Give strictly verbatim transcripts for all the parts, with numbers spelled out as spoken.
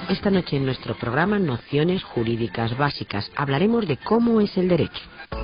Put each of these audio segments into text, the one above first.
Esta noche en nuestro programa Nociones Jurídicas Básicas hablaremos de cómo es el derecho.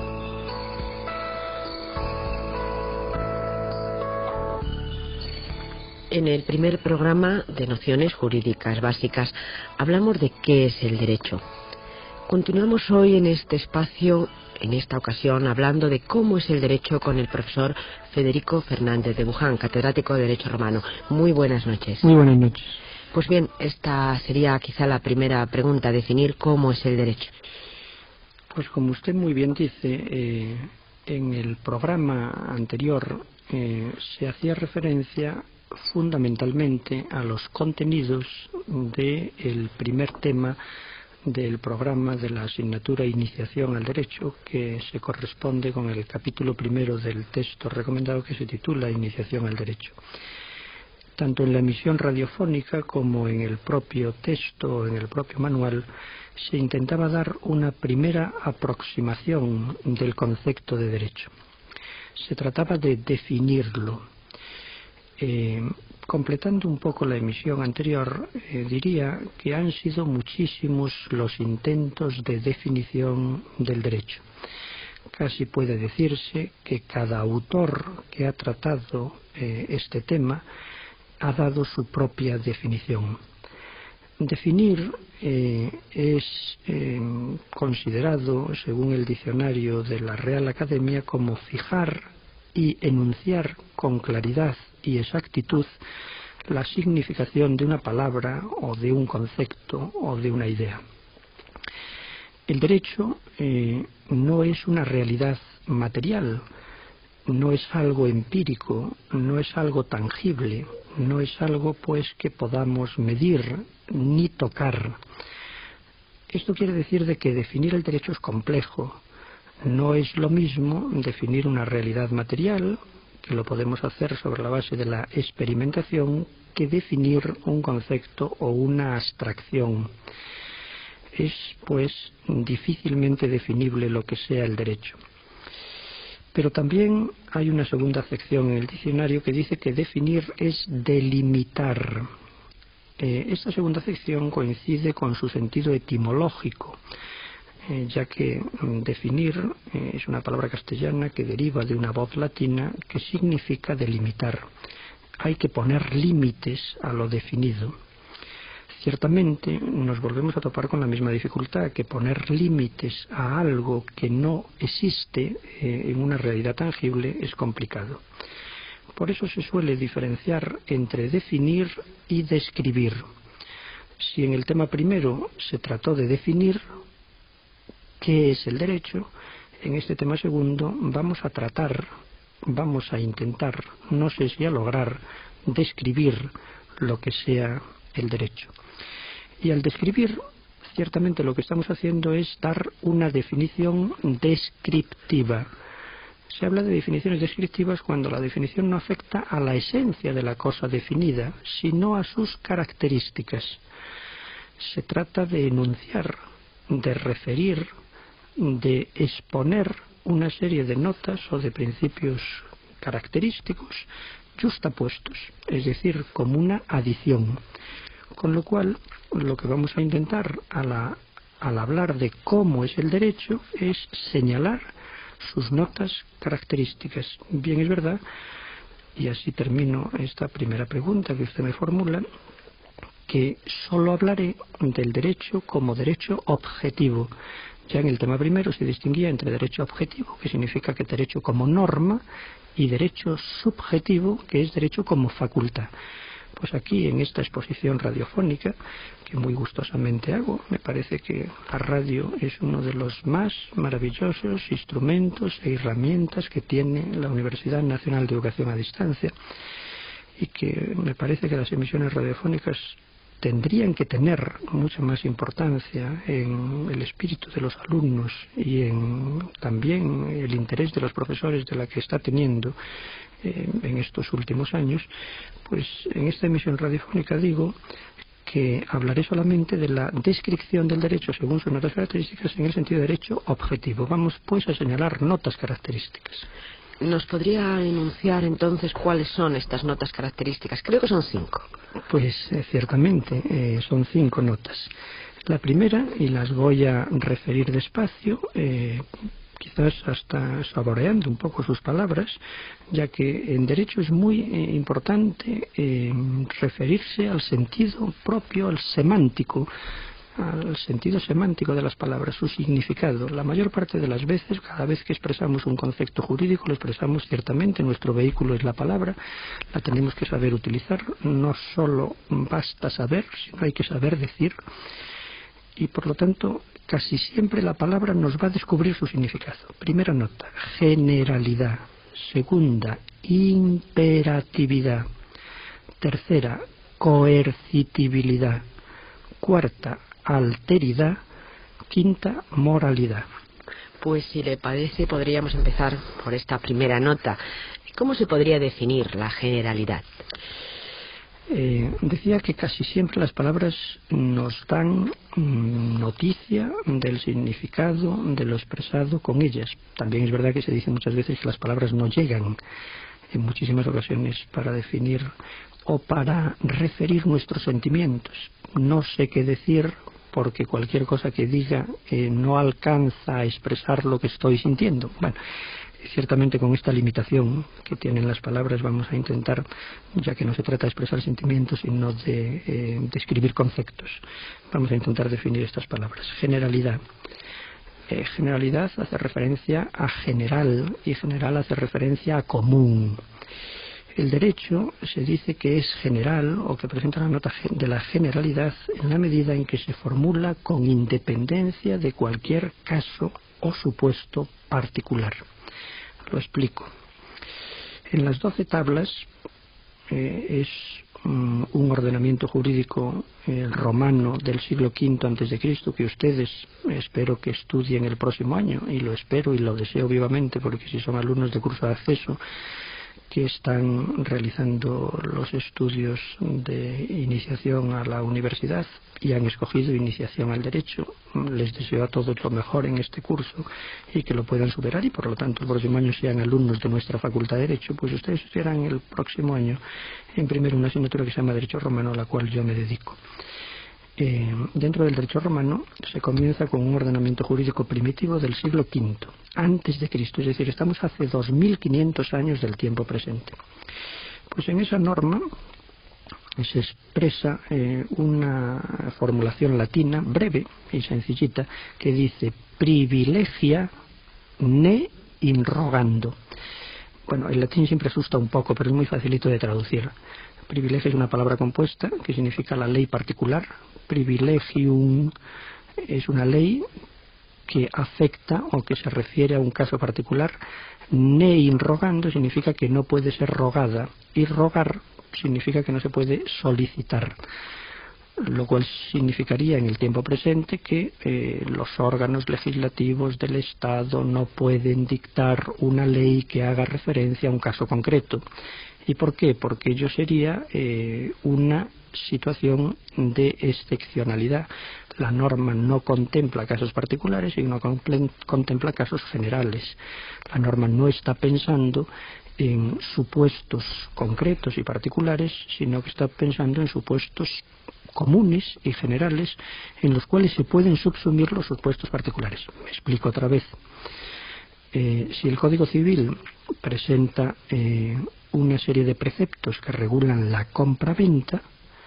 En el primer programa de Nociones Jurídicas Básicas hablamos de qué es el derecho. Continuamos hoy en este espacio, en esta ocasión, hablando de cómo es el derecho con el profesor Federico Fernández de Buján, catedrático de Derecho Romano. Muy buenas noches. Muy buenas noches. Pues bien, esta sería quizá la primera pregunta, definir cómo es el derecho. Pues como usted muy bien dice, eh, en el programa anterior eh, se hacía referencia fundamentalmente a los contenidos del primer tema del programa de la asignatura Iniciación al Derecho, que se corresponde con el capítulo primero del texto recomendado, que se titula Iniciación al Derecho. Tanto en la emisión radiofónica como en el propio texto, en el propio manual, se intentaba dar una primera aproximación del concepto de derecho. Se trataba de definirlo. Eh, completando un poco la emisión anterior, eh, diría que han sido muchísimos los intentos de definición del derecho. Casi puede decirse que cada autor que ha tratado eh, este tema ha dado su propia definición. Definir eh, es eh, considerado, según el diccionario de la Real Academia, como fijar y enunciar con claridad y exactitud la significación de una palabra o de un concepto o de una idea. El derecho eh, no es una realidad material, no es algo empírico, no es algo tangible, no es algo pues que podamos medir ni tocar. Esto quiere decir de que definir el derecho es complejo. No es lo mismo definir una realidad material, que lo podemos hacer sobre la base de la experimentación, que definir un concepto o una abstracción. Es pues difícilmente definible lo que sea el derecho. Pero también hay una segunda acepción en el diccionario que dice que definir es delimitar. Eh, esta segunda acepción coincide con su sentido etimológico, eh, ya que mm, definir eh, es una palabra castellana que deriva de una voz latina que significa delimitar. Hay que poner límites a lo definido. Ciertamente nos volvemos a topar con la misma dificultad, que poner límites a algo que no existe eh, en una realidad tangible es complicado. Por eso se suele diferenciar entre definir y describir. Si en el tema primero se trató de definir qué es el derecho, en este tema segundo vamos a tratar, vamos a intentar, no sé si a lograr, describir lo que sea el derecho. Y al describir, ciertamente lo que estamos haciendo es dar una definición descriptiva. Se habla de definiciones descriptivas cuando la definición no afecta a la esencia de la cosa definida, sino a sus características. Se trata de enunciar, de referir, de exponer una serie de notas o de principios característicos justapuestos, es decir, como una adición. Con lo cual, lo que vamos a intentar a la, al hablar de cómo es el derecho es señalar sus notas características. Bien, es verdad, y así termino esta primera pregunta que usted me formula, que solo hablaré del derecho como derecho objetivo. Ya en el tema primero se distinguía entre derecho objetivo, que significa que derecho como norma, y derecho subjetivo, que es derecho como facultad. Pues aquí, en esta exposición radiofónica, que muy gustosamente hago, me parece que la radio es uno de los más maravillosos instrumentos e herramientas que tiene la Universidad Nacional de Educación a Distancia, y que me parece que las emisiones radiofónicas tendrían que tener mucha más importancia en el espíritu de los alumnos y en también el interés de los profesores de la que está teniendo eh, en estos últimos años. Pues en esta emisión radiofónica digo que hablaré solamente de la descripción del derecho según sus notas características en el sentido de derecho objetivo. Vamos pues a señalar notas características. ¿Nos podría enunciar entonces cuáles son estas notas características? Creo que son cinco. Pues eh, ciertamente eh, son cinco notas. La primera, y las voy a referir despacio, eh, quizás hasta saboreando un poco sus palabras, ya que en derecho es muy eh, importante eh, referirse al sentido propio, al semántico, al sentido semántico de las palabras, su significado. La mayor parte de las veces, cada vez que expresamos un concepto jurídico, lo expresamos ciertamente, nuestro vehículo es la palabra, la tenemos que saber utilizar, no solo basta saber, sino hay que saber decir, y por lo tanto casi siempre la palabra nos va a descubrir su significado. Primera nota, generalidad. Segunda, imperatividad. Tercera, coercitibilidad. Cuarta, alteridad. Quinta, moralidad. Pues si le parece podríamos empezar por esta primera nota. ¿Cómo se podría definir la generalidad? Eh, decía que casi siempre las palabras nos dan mm, noticia del significado de lo expresado con ellas. También es verdad que se dice muchas veces que las palabras no llegan en muchísimas ocasiones para definir o para referir nuestros sentimientos. No sé qué decir porque cualquier cosa que diga eh, no alcanza a expresar lo que estoy sintiendo. Bueno, ciertamente con esta limitación que tienen las palabras vamos a intentar, ya que no se trata de expresar sentimientos sino de eh, describir conceptos, vamos a intentar definir estas palabras. Generalidad. Eh, generalidad hace referencia a general y general hace referencia a común. El derecho se dice que es general o que presenta la nota de la generalidad en la medida en que se formula con independencia de cualquier caso o supuesto particular. Lo explico. En las doce tablas eh, es um, un ordenamiento jurídico eh, romano del siglo quinto antes de Cristo que ustedes espero que estudien el próximo año, y lo espero y lo deseo vivamente, porque si son alumnos de curso de acceso que están realizando los estudios de iniciación a la universidad y han escogido iniciación al derecho, les deseo a todos lo mejor en este curso y que lo puedan superar, y por lo tanto el próximo año sean alumnos de nuestra facultad de Derecho. Pues ustedes estudiarán el próximo año en primero una asignatura que se llama Derecho Romano, a la cual yo me dedico. Eh, dentro del derecho romano se comienza con un ordenamiento jurídico primitivo del siglo quinto antes de Cristo, es decir, estamos hace dos mil quinientos años del tiempo presente. Pues en esa norma se expresa eh, una formulación latina breve y sencillita que dice privilegia ne in rogando. Bueno, el latín siempre asusta un poco, pero es muy facilito de traducir. Privilegio es una palabra compuesta que significa la ley particular. Privilegium es una ley que afecta o que se refiere a un caso particular. Ne in rogando significa que no puede ser rogada, y rogar significa que no se puede solicitar, lo cual significaría en el tiempo presente que eh, los órganos legislativos del Estado no pueden dictar una ley que haga referencia a un caso concreto. ¿Y por qué? Porque ello sería eh, una situación de excepcionalidad. La norma no contempla casos particulares, sino contempla casos generales. La norma no está pensando en supuestos concretos y particulares, sino que está pensando en supuestos comunes y generales en los cuales se pueden subsumir los supuestos particulares. Me explico otra vez. Eh, si el Código Civil presenta eh, una serie de preceptos que regulan la compra-venta,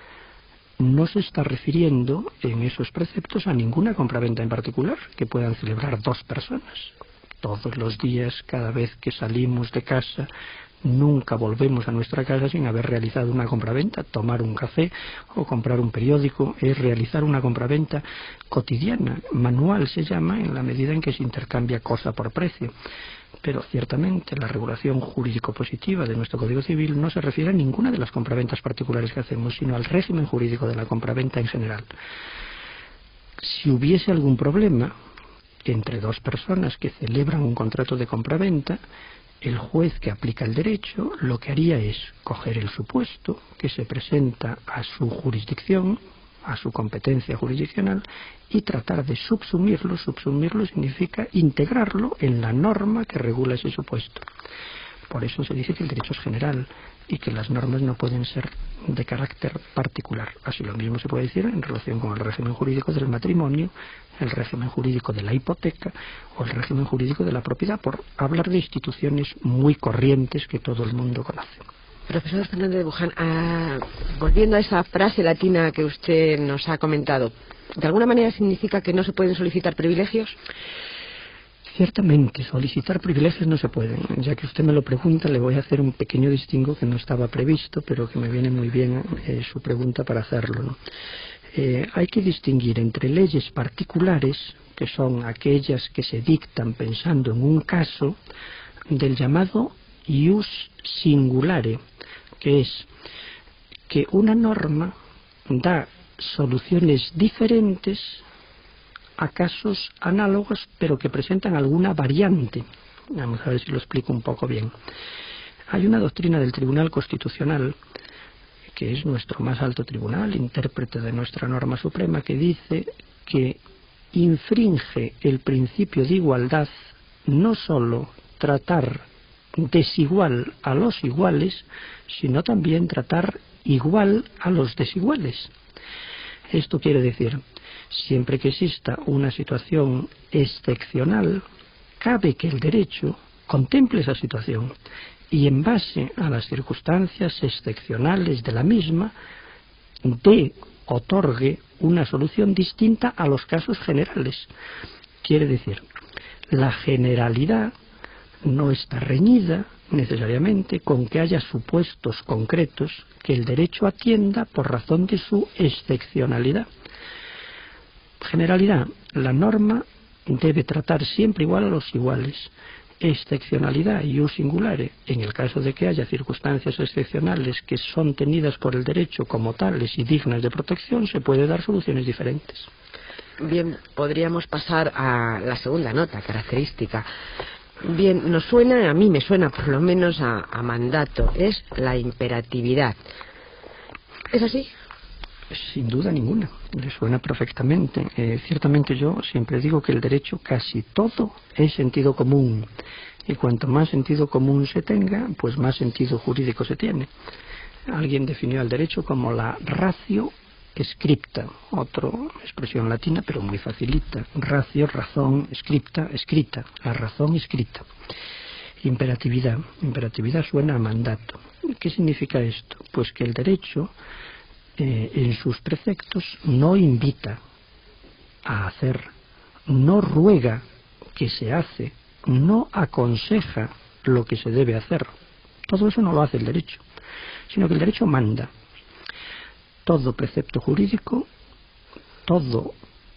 no se está refiriendo en esos preceptos a ninguna compraventa en particular que puedan celebrar dos personas. Todos los días, cada vez que salimos de casa, nunca volvemos a nuestra casa sin haber realizado una compraventa. Tomar un café o comprar un periódico es realizar una compraventa cotidiana, manual se llama, en la medida en que se intercambia cosa por precio. Pero ciertamente la regulación jurídico-positiva de nuestro Código Civil no se refiere a ninguna de las compraventas particulares que hacemos, sino al régimen jurídico de la compraventa en general. Si hubiese algún problema entre dos personas que celebran un contrato de compraventa, el juez que aplica el derecho lo que haría es coger el supuesto que se presenta a su jurisdicción, a su competencia jurisdiccional y tratar de subsumirlo. Subsumirlo significa integrarlo en la norma que regula ese supuesto. Por eso se dice que el derecho es general y que las normas no pueden ser de carácter particular. Así lo mismo se puede decir en relación con el régimen jurídico del matrimonio, el régimen jurídico de la hipoteca o el régimen jurídico de la propiedad, por hablar de instituciones muy corrientes que todo el mundo conoce. Profesor Fernández de Buján, ah, volviendo a esa frase latina que usted nos ha comentado, ¿de alguna manera significa que no se pueden solicitar privilegios? Ciertamente, solicitar privilegios no se pueden. Ya que usted me lo pregunta, le voy a hacer un pequeño distingo que no estaba previsto, pero que me viene muy bien eh, su pregunta para hacerlo, ¿no? Eh, hay que distinguir entre leyes particulares, que son aquellas que se dictan pensando en un caso, del llamado ius singulare, que es que una norma da soluciones diferentes a casos análogos, pero que presentan alguna variante. Vamos a ver si lo explico un poco bien. Hay una doctrina del Tribunal Constitucional, que es nuestro más alto tribunal, intérprete de nuestra norma suprema, que dice que infringe el principio de igualdad no sólo tratar desigual a los iguales, sino también tratar igual a los desiguales. Esto quiere decir, siempre que exista una situación excepcional, cabe que el derecho contemple esa situación y en base a las circunstancias excepcionales de la misma, dé, otorgue una solución distinta a los casos generales. Quiere decir, la generalidad no está reñida necesariamente con que haya supuestos concretos que el derecho atienda por razón de su excepcionalidad. Generalidad, la norma debe tratar siempre igual a los iguales. Excepcionalidad, ius singulare, en el caso de que haya circunstancias excepcionales que son tenidas por el derecho como tales y dignas de protección, se puede dar soluciones diferentes. Bien, podríamos pasar a la segunda nota característica. Bien, nos suena, a mí me suena por lo menos a, a mandato, es la imperatividad. ¿Es así? Sin duda ninguna, le suena perfectamente. Eh, ciertamente yo siempre digo que el derecho casi todo es sentido común, y cuanto más sentido común se tenga, pues más sentido jurídico se tiene. Alguien definió al derecho como la ratio scripta, otra expresión latina pero muy facilita. Ratio, razón, scripta, escrita, la razón escrita. Imperatividad, imperatividad suena a mandato. ¿Qué significa esto? Pues que el derecho Eh, en sus preceptos no invita a hacer, no ruega que se hace, no aconseja lo que se debe hacer. Todo eso no lo hace el derecho, sino que el derecho manda. Todo precepto jurídico, todo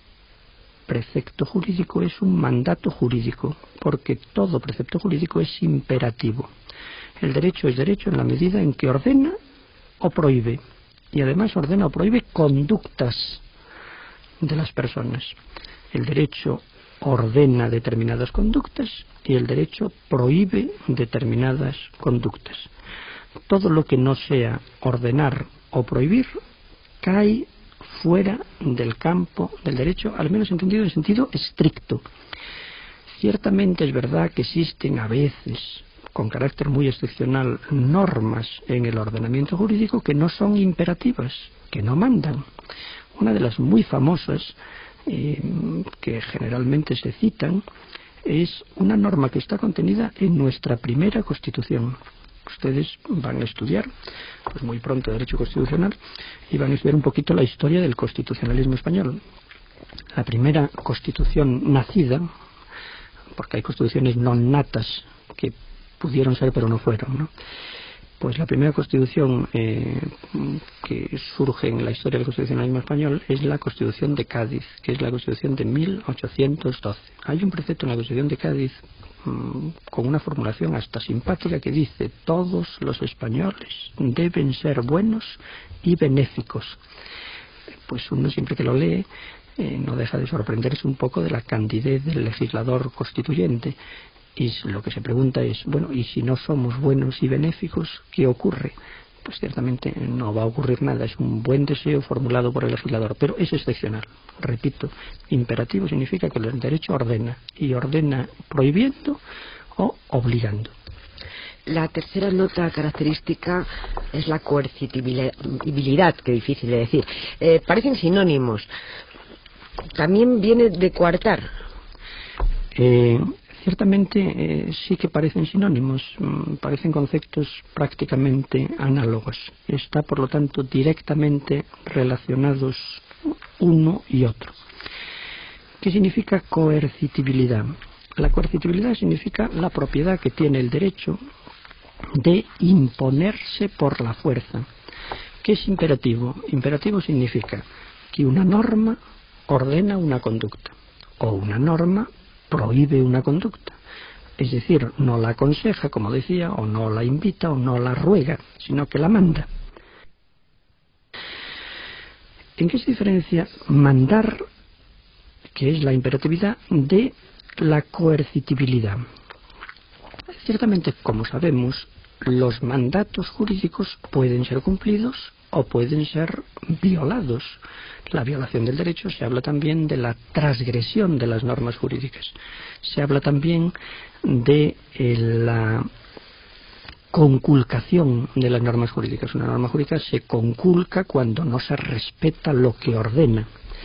precepto jurídico es un mandato jurídico, porque todo precepto jurídico es imperativo. El derecho es derecho en la medida en que ordena o prohíbe. Y además ordena o prohíbe conductas de las personas. El derecho ordena determinadas conductas y el derecho prohíbe determinadas conductas. Todo lo que no sea ordenar o prohibir cae fuera del campo del derecho, al menos entendido en sentido estricto. Ciertamente es verdad que existen a veces, con carácter muy excepcional, normas en el ordenamiento jurídico que no son imperativas, que no mandan. Una de las muy famosas, eh, que generalmente se citan, es una norma que está contenida en nuestra primera Constitución. Ustedes van a estudiar, pues muy pronto, Derecho Constitucional, y van a estudiar un poquito la historia del constitucionalismo español. La primera Constitución nacida, porque hay constituciones non natas que pudieron ser pero no fueron, ¿no? Pues la primera constitución eh, que surge en la historia del constitucionalismo español es la Constitución de Cádiz, que es la Constitución de mil ochocientos doce. Hay un precepto en la Constitución de Cádiz mmm, con una formulación hasta simpática que dice: todos los españoles deben ser buenos y benéficos. Pues uno siempre que lo lee eh, no deja de sorprenderse un poco de la candidez del legislador constituyente. Y lo que se pregunta es, bueno, ¿y si no somos buenos y benéficos, qué ocurre? pues ciertamente no va a ocurrir nada. Es un buen deseo formulado por el legislador, pero es excepcional. Repito, imperativo significa que el derecho ordena, y ordena prohibiendo o obligando. La tercera nota característica es la coercitibilidad, que difícil de decir. Eh, parecen sinónimos. También viene de coartar. Eh, ciertamente eh, sí que parecen sinónimos, mm, parecen conceptos prácticamente análogos. Está, por lo tanto, directamente relacionados uno y otro. ¿Qué significa coercitibilidad? La coercitibilidad significa la propiedad que tiene el derecho de imponerse por la fuerza. ¿Qué es imperativo? Imperativo significa que una norma ordena una conducta o una norma prohíbe una conducta. Es decir, no la aconseja, como decía, o no la invita o no la ruega, sino que la manda. ¿En qué se diferencia mandar, que es la imperatividad, de la coercitibilidad? Ciertamente, como sabemos, los mandatos jurídicos pueden ser cumplidos o pueden ser violados. La violación del derecho se habla también de la transgresión de las normas jurídicas. Se habla también de eh, la conculcación de las normas jurídicas. Una norma jurídica se conculca cuando no se respeta lo que ordena.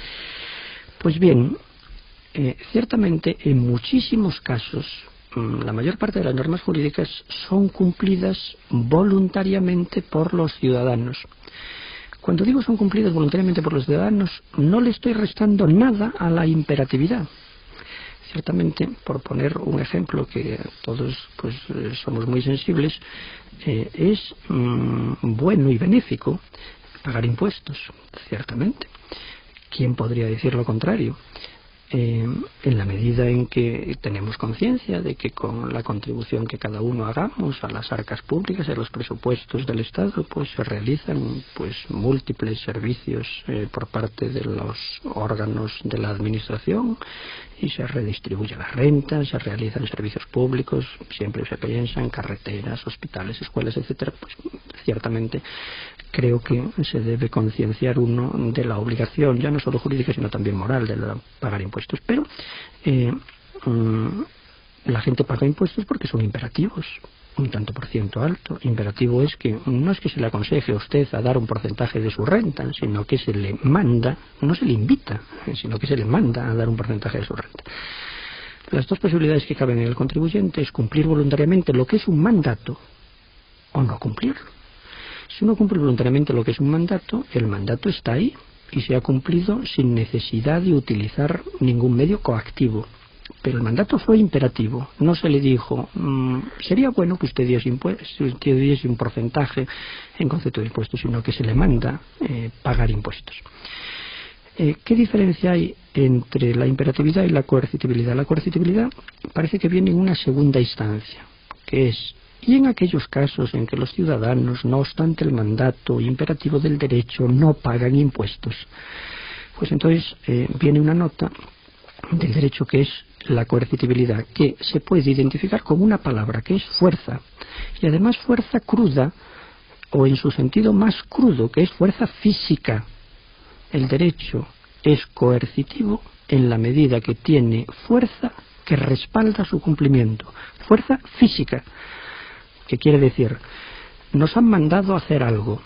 Pues bien, eh, ciertamente en muchísimos casos la mayor parte de las normas jurídicas son cumplidas voluntariamente por los ciudadanos. Cuando digo son cumplidas voluntariamente por los ciudadanos, no le estoy restando nada a la imperatividad. Ciertamente, por poner un ejemplo que todos pues somos muy sensibles, eh, es mm, bueno y benéfico pagar impuestos, ciertamente. ¿Quién podría decir lo contrario? Eh, en la medida en que tenemos conciencia de que con la contribución que cada uno hagamos a las arcas públicas, a los presupuestos del Estado, pues se realizan pues múltiples servicios eh, por parte de los órganos de la administración y se redistribuye la renta, se realizan servicios públicos, siempre se piensa en carreteras, hospitales, escuelas, etcétera. Pues ciertamente creo que se debe concienciar uno de la obligación, ya no solo jurídica, sino también moral, de la, pagar impuestos. Pero eh, um, la gente paga impuestos porque son imperativos, un tanto por ciento alto. Imperativo es que no es que se le aconseje a usted a dar un porcentaje de su renta, sino que se le manda, no se le invita, sino que se le manda a dar un porcentaje de su renta. Las dos posibilidades que caben en el contribuyente es cumplir voluntariamente lo que es un mandato o no cumplirlo. Si uno cumple voluntariamente lo que es un mandato, el mandato está ahí y se ha cumplido sin necesidad de utilizar ningún medio coactivo. Pero el mandato fue imperativo. No se le dijo, mmm, sería bueno que usted diese, usted diese un porcentaje en concepto de impuestos, sino que se le manda eh, pagar impuestos. Eh, ¿Qué diferencia hay entre la imperatividad y la coercitibilidad? La coercitibilidad parece que viene en una segunda instancia, que es: y en aquellos casos en que los ciudadanos, no obstante el mandato imperativo del derecho, no pagan impuestos, pues entonces eh, viene una nota del derecho que es la coercitibilidad, que se puede identificar con una palabra que es fuerza, y además fuerza cruda, o en su sentido más crudo, que es fuerza física. El derecho es coercitivo en la medida que tiene fuerza que respalda su cumplimiento, fuerza física. ¿Qué quiere decir? Nos han mandado a hacer algo.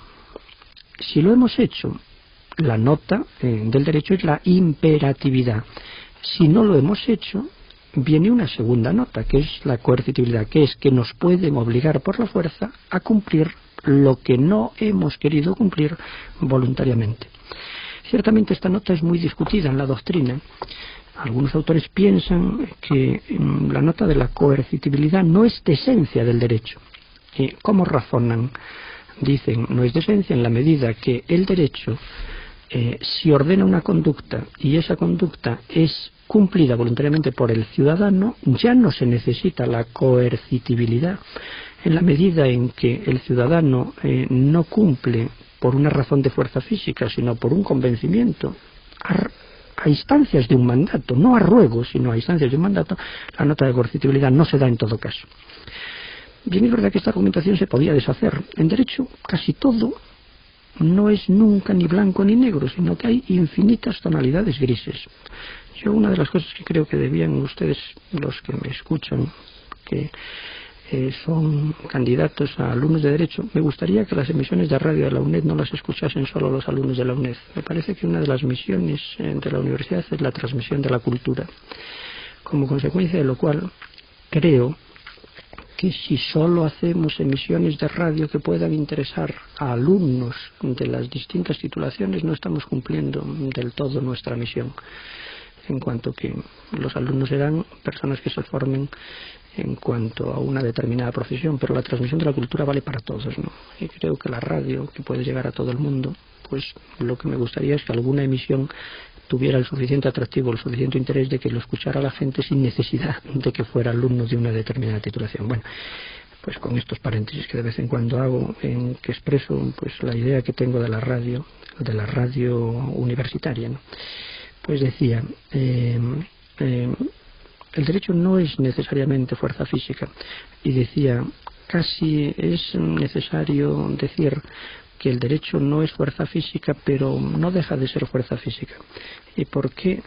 Si lo hemos hecho, la nota eh, del derecho es la imperatividad. Si no lo hemos hecho, viene una segunda nota, que es la coercitibilidad, que es que nos pueden obligar por la fuerza a cumplir lo que no hemos querido cumplir voluntariamente. Ciertamente esta nota es muy discutida en la doctrina. Algunos autores piensan que mm, la nota de la coercitibilidad no es de esencia del derecho. Eh, ¿Cómo razonan? Dicen, no es de esencia en la medida que el derecho, eh, si ordena una conducta y esa conducta es cumplida voluntariamente por el ciudadano, ya no se necesita la coercitibilidad. En la medida en que el ciudadano eh, no cumple por una razón de fuerza física, sino por un convencimiento, a, a instancias de un mandato, no a ruego, sino a instancias de un mandato, la nota de coercitibilidad no se da en todo caso. Bien, es verdad que esta argumentación se podía deshacer. En derecho, casi todo no es nunca ni blanco ni negro, sino que hay infinitas tonalidades grises. Yo, una de las cosas que creo que debían ustedes, los que me escuchan, que eh, son candidatos a alumnos de Derecho, me gustaría que las emisiones de radio de la UNED no las escuchasen solo los alumnos de la UNED. Me parece que una de las misiones eh, de la universidad es la transmisión de la cultura. Como consecuencia de lo cual, creo que si solo hacemos emisiones de radio que puedan interesar a alumnos de las distintas titulaciones, no estamos cumpliendo del todo nuestra misión, en cuanto que los alumnos serán personas que se formen en cuanto a una determinada profesión, pero la transmisión de la cultura vale para todos, ¿no? Y creo que la radio, que puede llegar a todo el mundo, pues lo que me gustaría es que alguna emisión tuviera el suficiente atractivo, el suficiente interés de que lo escuchara la gente sin necesidad de que fuera alumno de una determinada titulación. Bueno, pues con estos paréntesis que de vez en cuando hago, en que expreso pues la idea que tengo de la radio, de la radio universitaria, ¿no? Pues decía, eh, eh, el derecho no es necesariamente fuerza física, y decía, casi es necesario decir que el derecho no es fuerza física, pero no deja de ser fuerza física. ¿Y por qué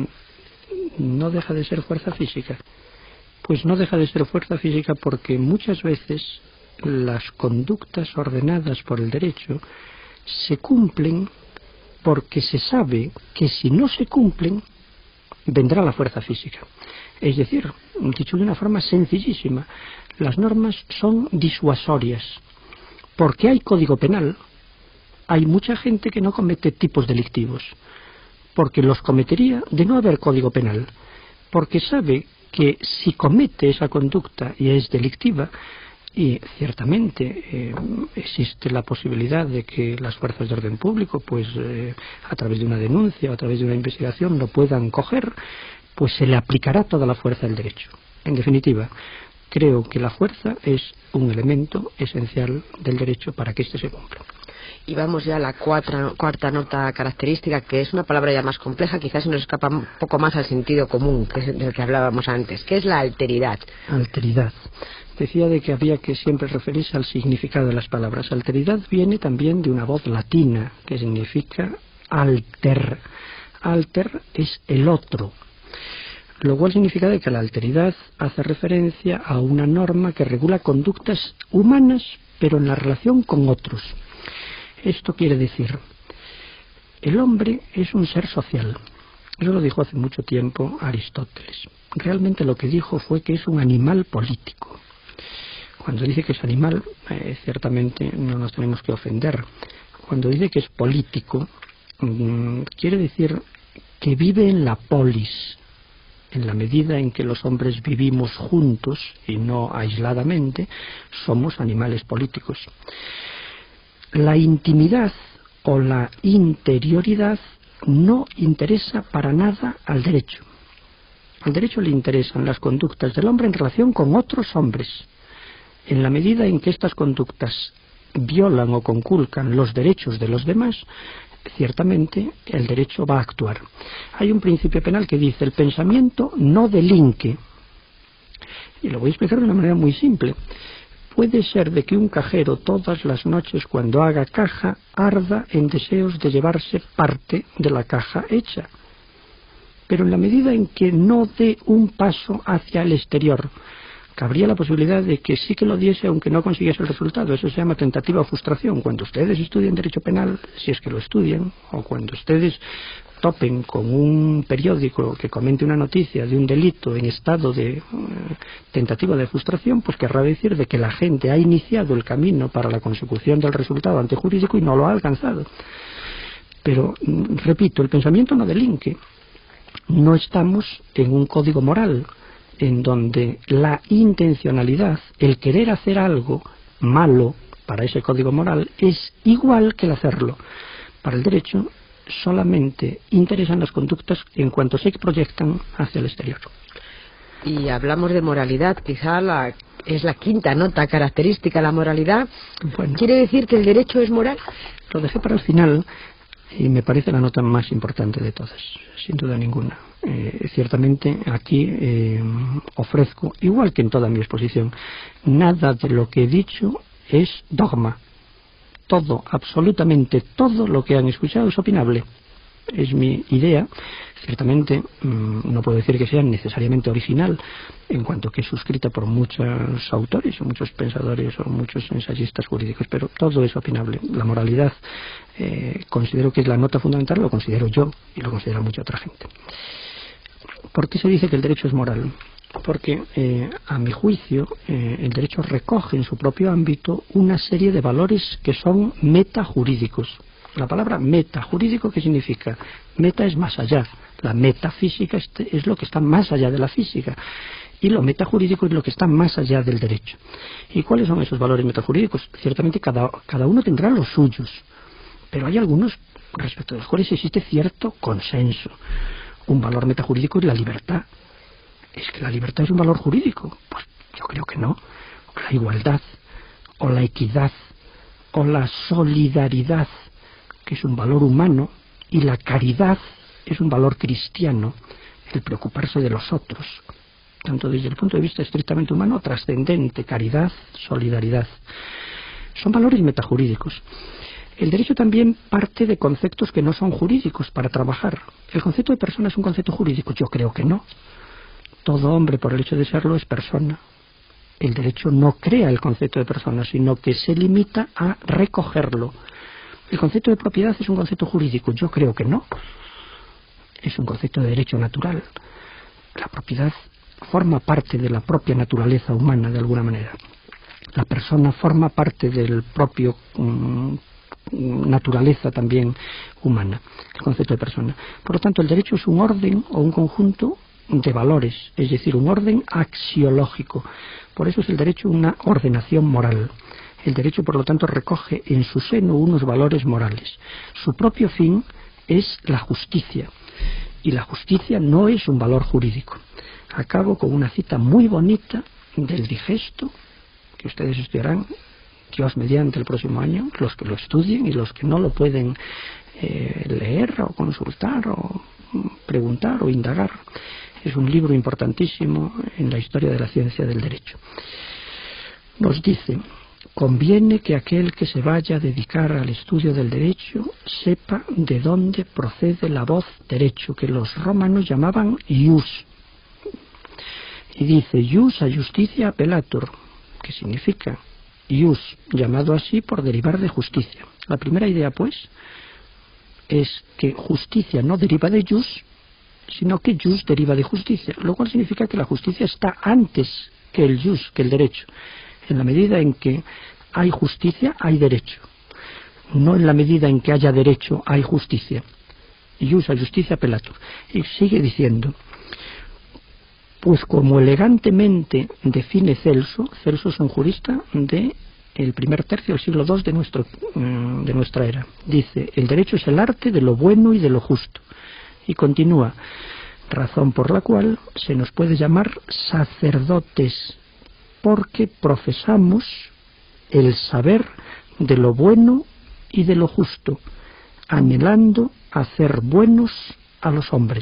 no deja de ser fuerza física? Pues no deja de ser fuerza física porque muchas veces las conductas ordenadas por el derecho se cumplen porque se sabe que si no se cumplen, vendrá la fuerza física. Es decir, dicho de una forma sencillísima, las normas son disuasorias. Porque hay código penal, hay mucha gente que no comete tipos delictivos, porque los cometería de no haber código penal, porque sabe que si comete esa conducta y es delictiva, y ciertamente eh, existe la posibilidad de que las fuerzas de orden público, pues eh, a través de una denuncia o a través de una investigación lo puedan coger, pues se le aplicará toda la fuerza del derecho. En definitiva, creo que la fuerza es un elemento esencial del derecho para que éste se cumpla. Y vamos ya a la cuarta, cuarta nota característica, que es una palabra ya más compleja, quizás nos escapa un poco más al sentido común, que es del que hablábamos antes, que es la alteridad. Alteridad. Decía de que había que siempre referirse al significado de las palabras. Alteridad viene también de una voz latina, que significa alter. Alter es el otro. Lo cual significa de que la alteridad hace referencia a una norma que regula conductas humanas, pero en la relación con otros. Esto quiere decir, el hombre es un ser social. Eso lo dijo hace mucho tiempo Aristóteles. Realmente lo que dijo fue que es un animal político. Cuando dice que es animal, eh, ciertamente no nos tenemos que ofender. Cuando dice que es político, mmm, quiere decir que vive en la polis. En la medida en que los hombres vivimos juntos y no aisladamente, somos animales políticos. La intimidad o la interioridad no interesa para nada al derecho. Al derecho le interesan las conductas del hombre en relación con otros hombres. En la medida en que estas conductas violan o conculcan los derechos de los demás, ciertamente el derecho va a actuar. Hay un principio penal que dice: el pensamiento no delinque. Y lo voy a explicar de una manera muy simple. Puede ser de que un cajero todas las noches cuando haga caja arda en deseos de llevarse parte de la caja hecha. Pero en la medida en que no dé un paso hacia el exterior, cabría la posibilidad de que sí que lo diese aunque no consiguiese el resultado. Eso se llama tentativa o frustración. Cuando ustedes estudian Derecho Penal, si es que lo estudian, o cuando ustedes topen con un periódico que comente una noticia de un delito en estado de uh, tentativa de frustración, pues querrá decir de que la gente ha iniciado el camino para la consecución del resultado antejurídico y no lo ha alcanzado. Pero, repito, el pensamiento no delinque. No estamos en un código moral en donde la intencionalidad, el querer hacer algo malo para ese código moral, es igual que el hacerlo. Para el derecho solamente interesan las conductas en cuanto se proyectan hacia el exterior. Y hablamos de moralidad, quizá la, es la quinta nota característica, la moralidad. Bueno, ¿Quiere decir que el derecho es moral? Lo dejé para el final y me parece la nota más importante de todas, sin duda ninguna. Eh, ciertamente aquí eh, ofrezco, igual que en toda mi exposición, nada de lo que he dicho es dogma. Todo, absolutamente todo lo que han escuchado es opinable. Es mi idea. Ciertamente mmm, no puedo decir que sea necesariamente original, en cuanto que es suscrita por muchos autores o muchos pensadores o muchos ensayistas jurídicos, pero todo es opinable. La moralidad eh, considero que es la nota fundamental, lo considero yo y lo considera mucha otra gente. ¿Por qué se dice que el derecho es moral? Porque, eh, a mi juicio, eh, el derecho recoge en su propio ámbito una serie de valores que son metajurídicos. La palabra metajurídico, ¿qué significa? Meta es más allá. La metafísica es lo que está más allá de la física. Y lo metajurídico es lo que está más allá del derecho. ¿Y cuáles son esos valores metajurídicos? Ciertamente cada, cada uno tendrá los suyos. Pero hay algunos respecto de los cuales existe cierto consenso. Un valor metajurídico es la libertad. ¿Es que la libertad es un valor jurídico? Pues yo creo que no. O la igualdad, o la equidad, o la solidaridad, que es un valor humano, y la caridad es un valor cristiano, el preocuparse de los otros, tanto desde el punto de vista estrictamente humano, trascendente, caridad, solidaridad. Son valores metajurídicos. El derecho también parte de conceptos que no son jurídicos para trabajar. ¿El concepto de persona es un concepto jurídico? Yo creo que no. Todo hombre, por el hecho de serlo, es persona. El derecho no crea el concepto de persona, sino que se limita a recogerlo. ¿El concepto de propiedad es un concepto jurídico? Yo creo que no. Es un concepto de derecho natural. La propiedad forma parte de la propia naturaleza humana, de alguna manera. La persona forma parte del propio um, naturaleza también humana, el concepto de persona. Por lo tanto, el derecho es un orden o un conjunto de valores, es decir, un orden axiológico. Por eso es el derecho una ordenación moral. El derecho, por lo tanto, recoge en su seno unos valores morales. Su propio fin es la justicia, y la justicia no es un valor jurídico. Acabo con una cita muy bonita del Digesto, que ustedes estudiarán, Dios mediante, el próximo año, los que lo estudien y los que no lo pueden eh, leer o consultar o preguntar o indagar. Es un libro importantísimo en la historia de la ciencia del derecho. Nos dice: conviene que aquel que se vaya a dedicar al estudio del derecho sepa de dónde procede la voz derecho, que los romanos llamaban ius. Y dice: ius a justitia appellatur, que significa ius, llamado así por derivar de justicia. La primera idea, pues, es que justicia no deriva de ius, sino que ius deriva de justicia, lo cual significa que la justicia está antes que el ius, que el derecho. En la medida en que hay justicia, hay derecho. No en la medida en que haya derecho, hay justicia. Ius a justitia appellatur. Y sigue diciendo: pues como elegantemente define Celso, Celso es un jurista de el primer tercio del siglo segundo de, nuestro, de nuestra era. Dice: el derecho es el arte de lo bueno y de lo justo. Y continúa: razón por la cual se nos puede llamar sacerdotes, porque profesamos el saber de lo bueno y de lo justo, anhelando hacer buenos a los hombres.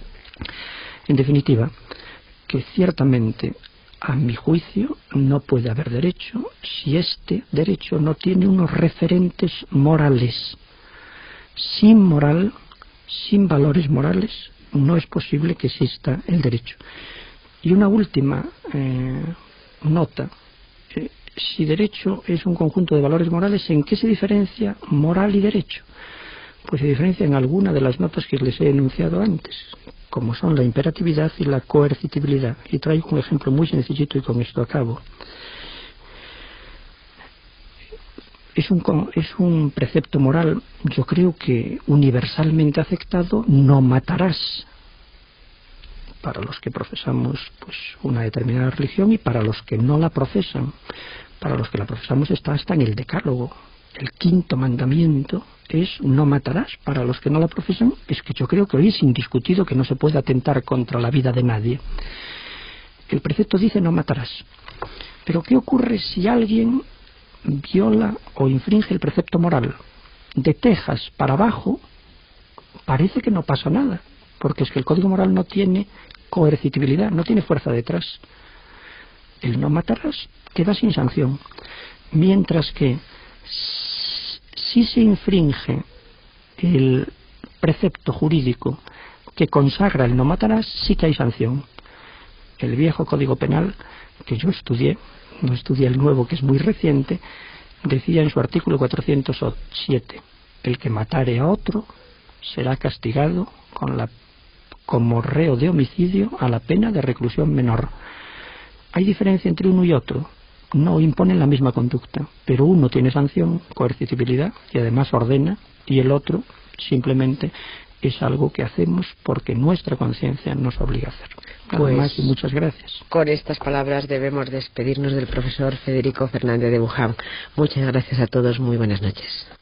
En definitiva, que ciertamente, a mi juicio, no puede haber derecho si este derecho no tiene unos referentes morales. Sin moral, sin valores morales, no es posible que exista el derecho. Y una última eh, nota: eh, si derecho es un conjunto de valores morales, ¿en qué se diferencia moral y derecho? Pues se diferencia en alguna de las notas que les he enunciado antes, como son la imperatividad y la coercitibilidad. Y traigo un ejemplo muy sencillito y con esto acabo. Es un, es un precepto moral, yo creo que universalmente aceptado: no matarás, para los que profesamos pues una determinada religión, y para los que no la profesan. Para los que la profesamos está hasta en el Decálogo. El quinto mandamiento es no matarás. Para los que no la profesan, es que yo creo que hoy es indiscutido que no se puede atentar contra la vida de nadie. El precepto dice no matarás. Pero ¿qué ocurre si alguien viola o infringe el precepto moral? De Texas para abajo parece que no pasa nada, porque es que el Código Moral no tiene coercitibilidad, no tiene fuerza detrás. El no matarás queda sin sanción, mientras que si se infringe el precepto jurídico que consagra el no matarás, sí que hay sanción. El viejo Código Penal, que yo estudié, no estudié el nuevo, que es muy reciente, decía en su artículo cuatrocientos siete, el que matare a otro será castigado con la, como reo de homicidio a la pena de reclusión menor. Hay diferencia entre uno y otro, no imponen la misma conducta, pero uno tiene sanción, coercitibilidad, y además ordena, y el otro simplemente es algo que hacemos porque nuestra conciencia nos obliga a hacerlo. Nada Pues, más y muchas gracias. Con estas palabras debemos despedirnos del profesor Federico Fernández de Buján. Muchas gracias a todos, muy buenas noches.